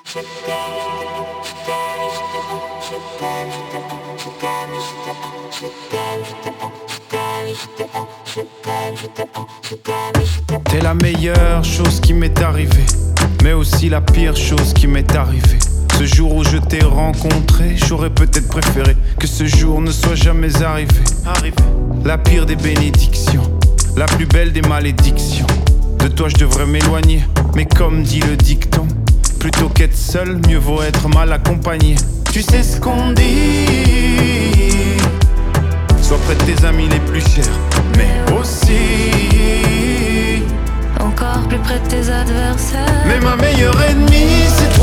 T'es la meilleure chose qui m'est arrivée, mais aussi la pire chose qui m'est arrivée. Ce jour où je t'ai rencontré, j'aurais peut-être préféré que ce jour ne soit jamais arrivé. La pire des bénédictions, la plus belle des malédictions. De toi je devrais m'éloigner, mais comme dit le dicton, plutôt qu'être seul, mieux vaut être mal accompagné. Tu sais ce qu'on dit, sois près de tes amis les plus chers, mais aussi encore plus près de tes adversaires. mais ma meilleure ennemie c'est